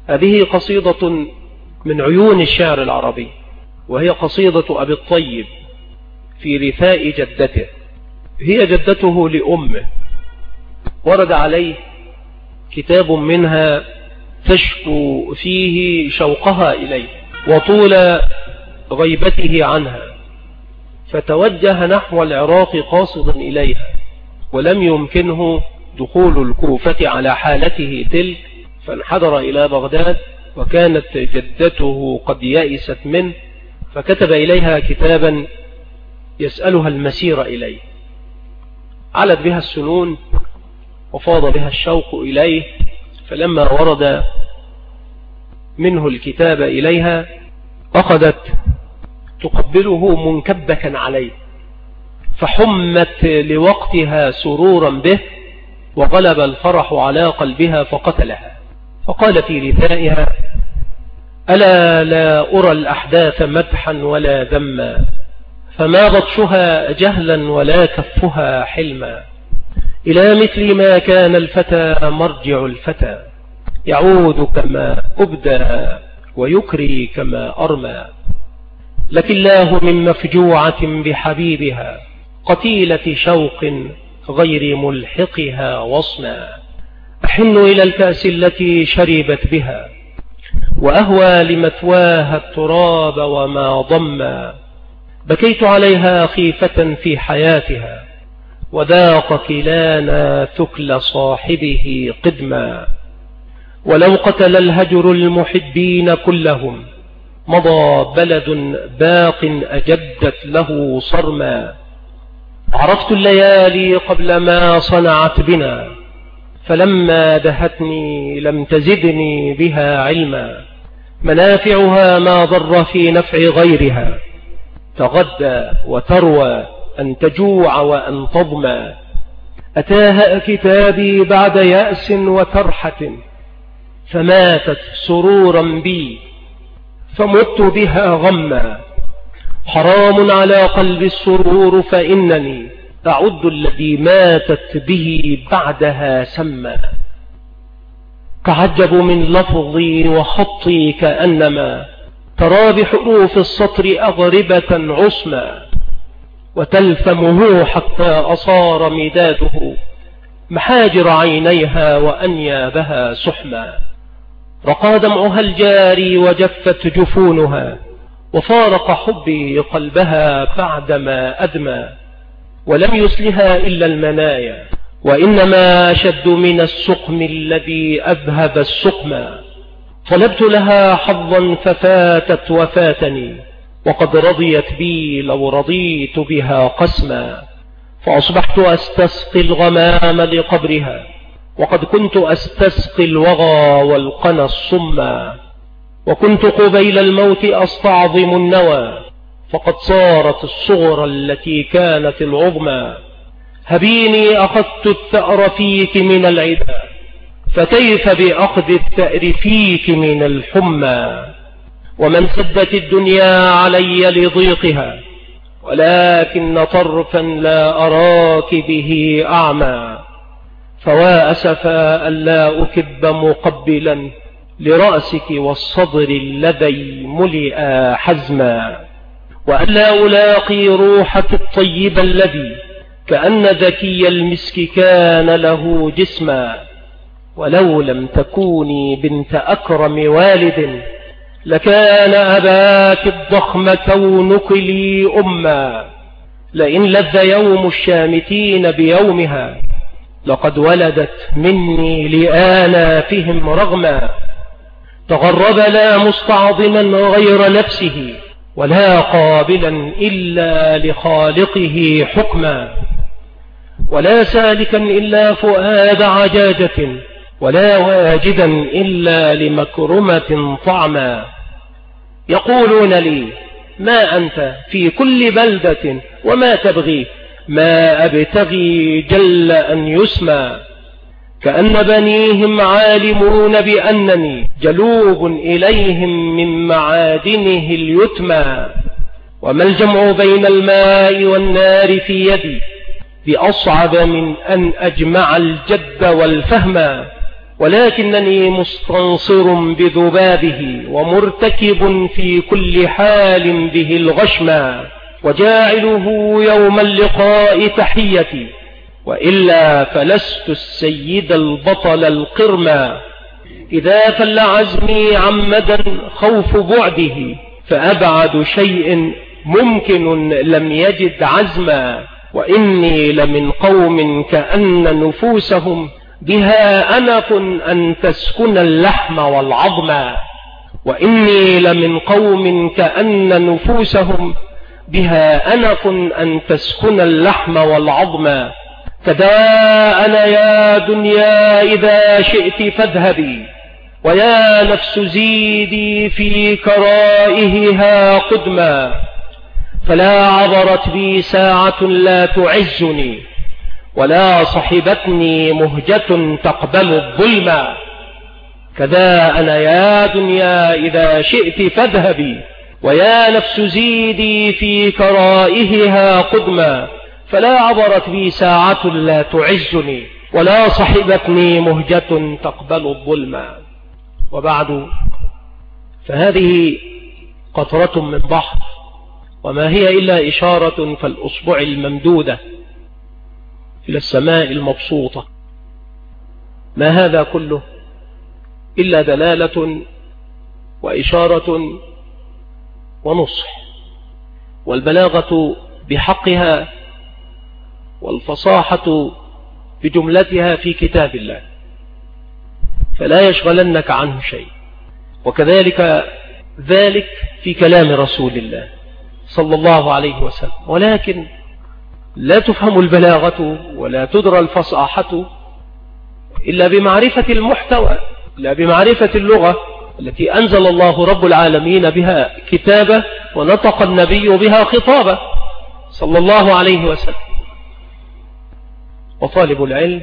هذه قصيدة من عيون الشعر العربي، وهي قصيدة أبي الطيب في رثاء جدته. هي جدته لأمه، ورد عليه كتاب منها تشكو فيه شوقها إليه وطول غيبته عنها، فتوجه نحو العراق قاصدا إليها، ولم يمكنه دخول الكوفة على حالته تلك، فانحدر إلى بغداد، وكانت جدته قد يأست منه، فكتب إليها كتابا يسألها المسير إليه. علت بها السنون وفاض بها الشوق إليه، فلما ورد منه الكتاب إليها أخذت تقبله منكبكا عليه، فحمت لوقتها سرورا به، وغلب الفرح على قلبها فقتلها. فقال في رثائها: ألا لا أرى الأحداث مدحا ولا ذما، فما بطشها جهلا ولا كفها حلما، إلى مثل ما كان الفتى مرجع الفتى، يعود كما أبدى ويكري كما أرمى، لكن الله من مفجوعة بحبيبها، قتيلة شوق غير ملحقها وصنا، أحن إلى الكأس التي شربت بها، وأهوى لمثواها التراب وما ضما، بكيت عليها خيفة في حياتها، وذاق كلانا ثكل صاحبه قدما، ولو قتل الهجر المحبين كلهم، مضى بلد باق أجدت له صرما، عرفت الليالي قبل ما صنعت بنا، فلما دهتني لم تزدني بها علما، منافعها ما ضر في نفع غيرها، تغدى وتروى أن تجوع وأن تظمى، أتاها كتابي بعد يأس وترحة، فماتت سرورا بي فمت بها غما، حرام على قلب السرور فإنني أعد الذي ماتت به بعدها سما، تعجب من لفظي وخطي كأنما ترى بحروف السطر أغربة عصما، وتلفمه حتى أصار مداده محاجر عينيها وأنيابها سحما، رقى دمعها الجاري وجفت جفونها، وفارق حبي قلبها بعدما أدمى، ولم يسلها إلا المنايا، وإنما أشد من السقم الذي أذهب السقما، طلبت لها حظا ففاتت وفاتني، وقد رضيت بي لو رضيت بها قسما، فأصبحت أستسقي الغمام لقبرها، وقد كنت أستسقي الوغى والقنا الصما، وكنت قبيل الموت أستعظم النوى، فقد صارت الصغرى التي كانت العظمى، هبيني أخذت الثأر فيك من العدا، فكيف بأخذ الثأر فيك من الحمى، ومن سدت الدنيا علي لضيقها، ولكن طرفا لا أراك به أعمى، فوا أسفا ألا أكب مقبلا لرأسك والصدر الذي ملئ حزما، وألا ألاقي روحك الطيب الذي كأن ذكي المسك كان له جسما، ولو لم تكوني بنت أكرم والد لكان أباك الضخم كونك لي أما، لئن لذ يوم الشامتين بيومها لقد ولدت مني لآلافهم رغما، تغرب لا مستعظما غير نفسه، ولا قابلا إلا لخالقه حكما، ولا سالكا إلا فؤاد عجاجة، ولا واجدا إلا لمكرمة طعما، يقولون لي ما أنت في كل بلدة وما تبغي، ما أبتغي جل أن يسمى، كأن بنيهم عالمون بأنني جلوب إليهم من معادنه اليتمى، وما الجمع بين الماء والنار في يدي بأصعب من أن أجمع الجد والفهم، ولكنني مستنصر بذبابه ومرتكب في كل حال به الغشما، وجاعله يوم اللقاء تحيتي، وإلا فلست السيد البطل القرما. إذا فل عزمي عمدا خوف بعده، فأبعد شيء ممكن لم يجد عزما. وإني لمن قوم كأن نفوسهم بها أنف أن تسكن اللحم والعظم. وإني لمن قوم كأن نفوسهم بها أنف أن تسكن اللحم والعظم. كذا أنا يا دنيا إذا شئت فاذهبي، ويا نفس زيدي في كرائهها قدما. فلا عبرت بي ساعة لا تعزني، ولا صحبتني مهجة تقبل الظلم. كذا أنا يا دنيا إذا شئت فاذهبي، ويا نفس زيدي في كرائهها قدما. فلا عبرت بي ساعة لا تعزني، ولا صحبتني مهجة تقبل الظلم. وبعد، فهذه قطرة من بحر، وما هي إلا إشارة كالأصبع الممدودة إلى السماء المبسوطة. ما هذا كله إلا دلالة وإشارة ونصح، والبلاغة بحقها والفصاحة بجملتها في كتاب الله، فلا يشغلنك عنه شيء. وكذلك ذلك في كلام رسول الله صلى الله عليه وسلم. ولكن لا تفهم البلاغة ولا تدرى الفصاحة إلا بمعرفة المحتوى، إلا بمعرفة اللغة التي أنزل الله رب العالمين بها كتابة، ونطق النبي بها خطابة صلى الله عليه وسلم. وطالب العلم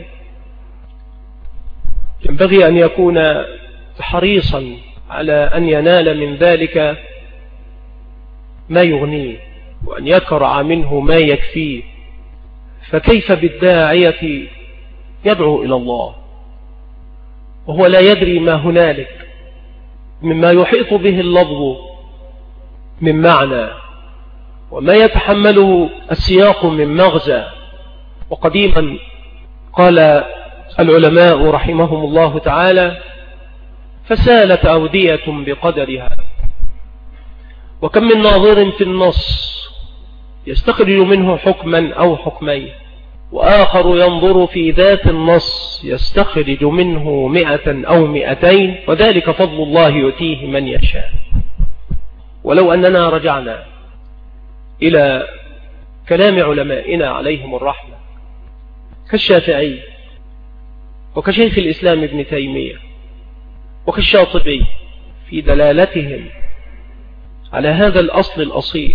ينبغي أن يكون حريصا على أن ينال من ذلك ما يغنيه، وأن يكرع منه ما يكفيه. فكيف بالداعية يدعو إلى الله وهو لا يدري ما هنالك مما يحيط به اللفظ من معنى، وما يتحمله السياق من مغزى. وقديما قال العلماء رحمهم الله تعالى: فسالت أودية بقدرها، وكم من ناظر في النص يستخرج منه حكما أو حكمين، وآخر ينظر في ذات النص يستخرج منه 100 أو 200، وذلك فضل الله يؤتيه من يشاء. ولو أننا رجعنا إلى كلام علمائنا عليهم الرحمة كالشافعي وكشيخ الإسلام ابن تيمية وكالشاطبي في دلالتهم على هذا الأصل الأصيل،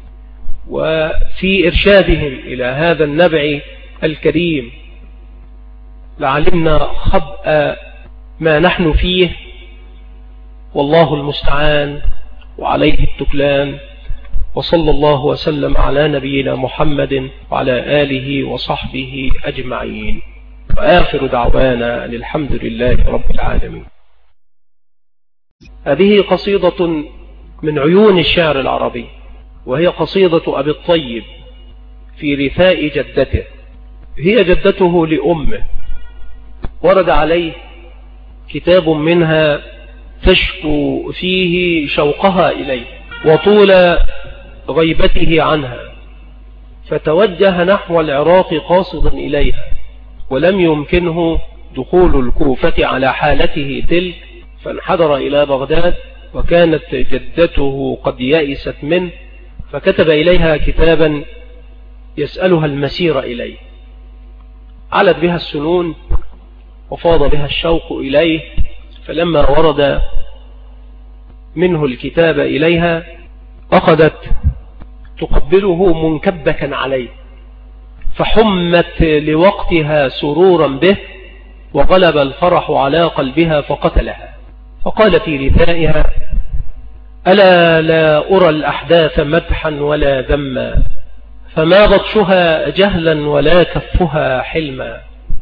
وفي إرشادهم إلى هذا النبع الكريم، لعلمنا خبأ ما نحن فيه، والله المستعان وعليه التكلان. وصلى الله وسلم على نبينا محمد وعلى آله وصحبه أجمعين، وآخر دعوانا الحمد لله رب العالمين. هذه قصيدة من عيون الشعر العربي، وهي قصيدة أبي الطيب في رثاء جدته. هي جدته لأمه، ورد عليه كتاب منها تشكو فيه شوقها إليه وطول غيبته عنها، فتوجه نحو العراق قاصدا إليها، ولم يمكنه دخول الكوفة على حالته تلك، فانحدر إلى بغداد، وكانت جدته قد يئست منه، فكتب إليها كتابا يسألها المسير إليه. علت بها السنون وفاض بها الشوق إليه، فلما ورد منه الكتاب إليها أخذت تقبله منكبة عليه، فحمت لوقتها سرورا به، وغلب الفرح على قلبها فقتلها. فقال في رثائها: ألا لا أرى الأحداث مدحا ولا ذما، فما بطشها جهلا ولا كفها حلما.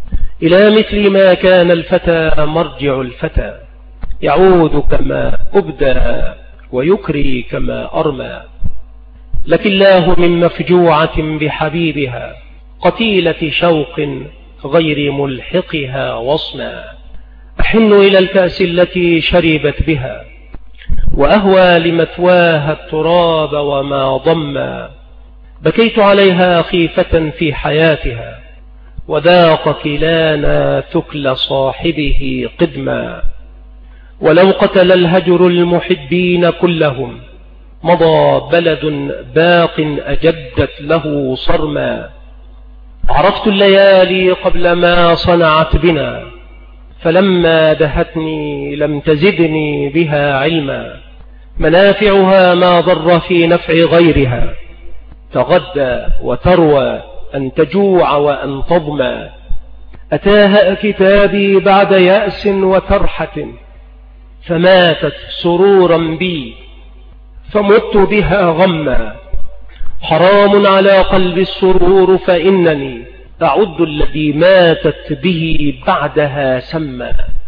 إلى مثل ما كان الفتى مرجع الفتى، يعود كما أبدى ويكري كما أرمى. لك الله من مفجوعة بحبيبها، قتيلة شوق غير ملحقها وصما. أحن إلى الكأس التي شربت بها، وأهوى لمثواها التراب وما ضما. بكيت عليها خيفة في حياتها، وذاق كلانا ثكل صاحبه قدما. ولو قتل الهجر المحبين كلهم، مضى بلد باق أجدت له صرما. عرفت الليالي قبل ما صنعت بنا، فلما دهتني لم تزدني بها علما. منافعها ما ضر في نفع غيرها، تغدى وتروى أن تجوع وأن تظمى. أتاها كتابي بعد يأس وترحة، فماتت سرورا بي فمت بها غما. حرام على قلب السرور، فإنني أعد الذي ماتت به بعدها سما.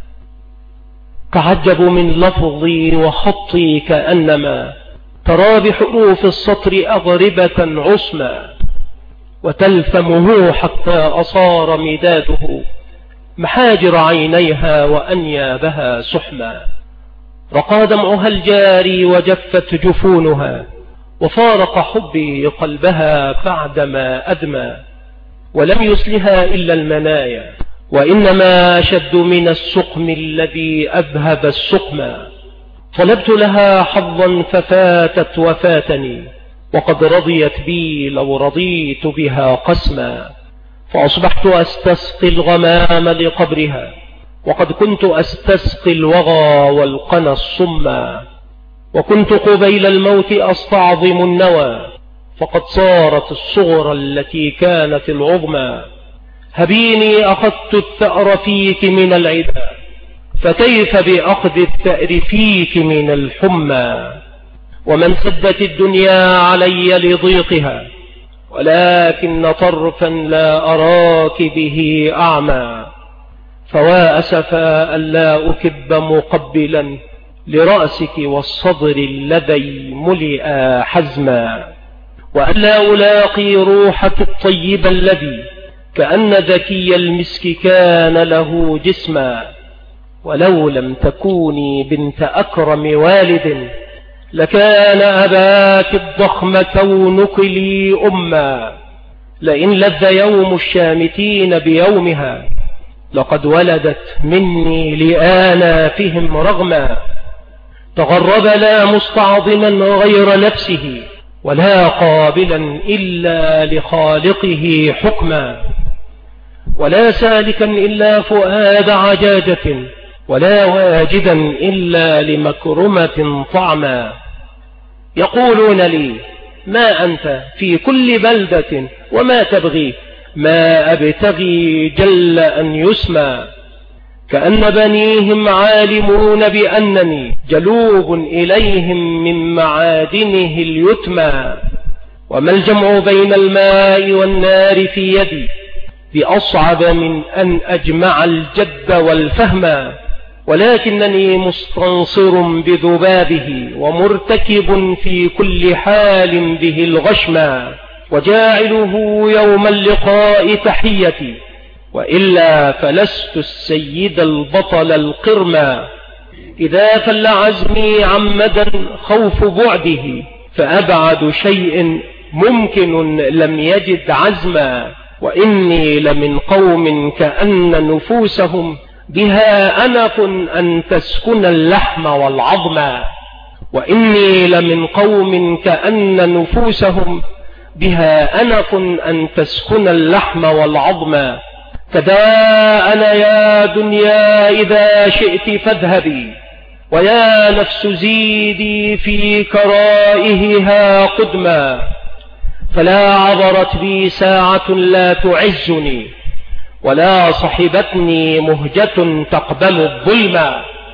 تعجب من لفظي وخطي، كأنما ترى بحروف السطر أغربة عصما. وتلثمه حتى أصار مداده محاجر عينيها وأنيابها سحما. رقى دمعها الجاري وجفت جفونها، وفارق حبي قلبها بعدما أدمى. ولم يسلها إلا المنايا، وإنما أشد من السقم الذي أذهب السقما. طلبت لها حظا ففاتت وفاتني، وقد رضيت بي لو رضيت بها قسما. فأصبحت أستسقي الغمام لقبرها، وقد كنت أستسقي الوغى والقنا الصما. وكنت قبيل الموت أستعظم النوى، فقد صارت الصغرى التي كانت العظمى. هبيني أخذت الثأر فيك من العدا، فكيف بأخذ الثأر فيك من الحمى. ومن سدت الدنيا علي لضيقها، ولكن طرفا لا أراك به أعمى. فوا أسفا ألا أكب مقبلا لرأسك والصدر الذي ملئ حزما. وألا ألاقي روحك الطيب الذي كأن ذكي المسك كان له جسما. ولو لم تكوني بنت أكرم والد، لكان أباك الضخم كونك لي أما. لئن لذ يوم الشامتين بيومها، لقد ولدت مني لآنافهم رغما. تغرب لا مستعظما غير نفسه، ولا قابلا إلا لخالقه حكما. ولا سالكا إلا فؤاد عجاجة، ولا واجدا إلا لمكرمة طعما. يقولون لي ما أنت في كل بلدة وما تبغي، ما أبتغي جل أن يسمى. كأن بنيهم عالمون بأنني جلوب إليهم من معادنه اليتمى. وما الجمع بين الماء والنار في يدي بأصعب من أن أجمع الجد والفهم. ولكنني مستنصر بذبابه، ومرتكب في كل حال به الغشما. وجاعله يوم اللقاء تحيتي، وإلا فلست السيد البطل القرما. إذا فل عزمي عمدا خوف بعده، فأبعد شيء ممكن لم يجد عزما. وإني لمن قوم كأن نفوسهم بها أنف أن تسكن اللحم والعظم. وإني لمن قوم كأن نفوسهم بها أنف أن تسكن اللحم والعظم. كذا أنا يا دنيا إذا شئت فاذهبي، ويا نفس زيدي في كرائهها قدما. فلا عبرت بي ساعة لا تعزني، ولا صحبتني مهجة تقبل الظلم.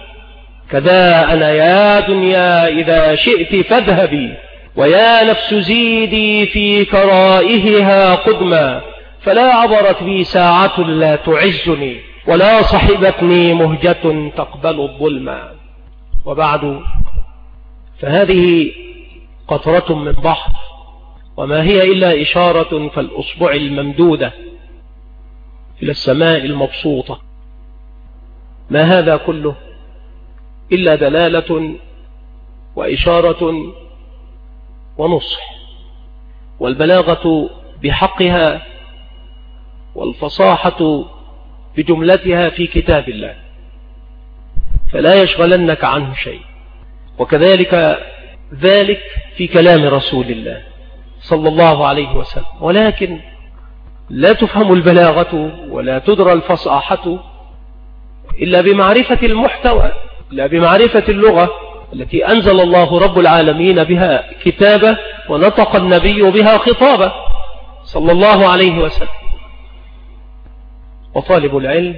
كذا أنا يا دنيا إذا شئت فاذهبي، ويا نفس زيدي في كرائهها قدما. فلا عبرت بي ساعة لا تعزني ولا صحبتني مهجة تقبل الظلم. وبعد، فهذه قطرة من بحر، وما هي إلا إشارة كالأصبع الممدودة إلى السماء المبسوطة. ما هذا كله إلا دلالة وإشارة ونصح، والبلاغة بحقها والفصاحة بجملتها في كتاب الله، فلا يشغلنك عنه شيء. وكذلك ذلك في كلام رسول الله صلى الله عليه وسلم. ولكن لا تفهم البلاغة ولا تدرى الفصاحة إلا بمعرفة المحتوى، إلا بمعرفة اللغة التي أنزل الله رب العالمين بها كتابه ونطق النبي بها خطابه صلى الله عليه وسلم. وطالب العلم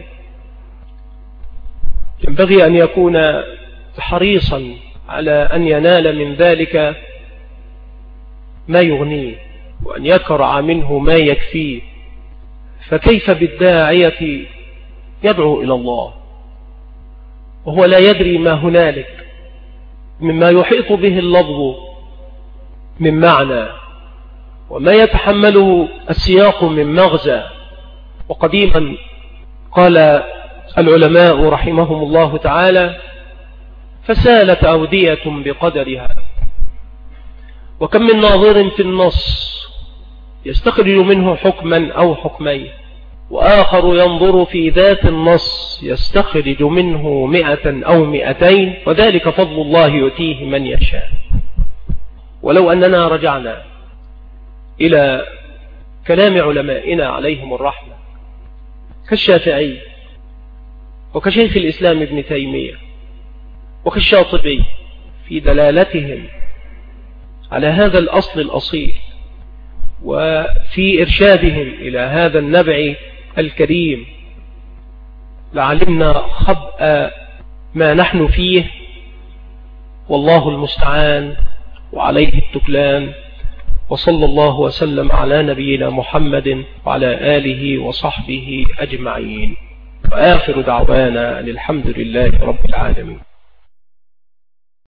ينبغي أن يكون حريصا على أن ينال من ذلك ما يغنيه، وأن يكرع منه ما يكفيه. فكيف بالداعية يدعو إلى الله وهو لا يدري ما هنالك مما يحيط به اللفظ من معنى، وما يتحمله السياق من مغزى. وقديما قال العلماء رحمهم الله تعالى: فسالت أودية بقدرها، وكم من ناظر في النص يستخرج منه حكما أو حكمين، وآخر ينظر في ذات النص يستخرج منه 100 أو 200، وذلك فضل الله يؤتيه من يشاء. ولو أننا رجعنا إلى كلام علمائنا عليهم الرحمة كالشافعي وكشيخ الإسلام ابن تيمية وكالشاطبي في دلالتهم على هذا الأصل الأصيل، وفي إرشادهم إلى هذا النبع الكريم، لعلمنا خبأ ما نحن فيه، والله المستعان وعليه التكلان. وصلى الله وسلم على نبينا محمد وعلى آله وصحبه أجمعين، وآخر دعوانا الحمد لله رب العالمين.